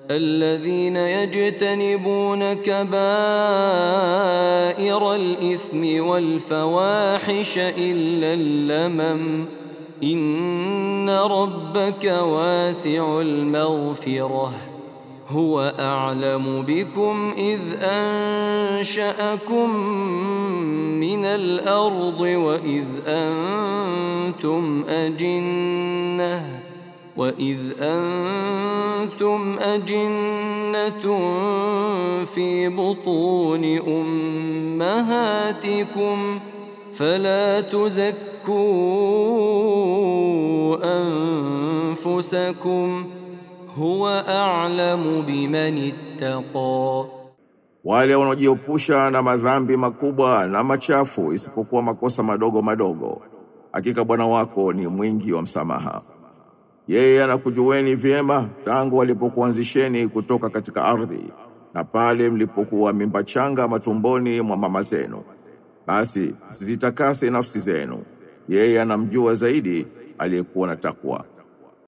الذين يجتنبون كبائر الإثم والفواحش إلا اللمم إن ربك واسع المغفرة هو أعلم بكم إذ أنشأكم من الأرض وإذ أنتم أجنة في بطون أمهاتكم فلا تزكوا أنفسكم هو أعلم بمن اتقى. Wale wanaojiepusha na madhambi makubwa na machafu isipokuwa makosa madogo madogo, hakika Bwana wako ni mwingi wa msamaha. Yeye anakujueni vyema tangu walipokuanzisheni kutoka katika ardhi na pale mlipokuwa mimba changa matumboni mwa mama zenu. Basi msizitakase nafsi zenu, yeye anamjua zaidi aliyekuwa na takwa.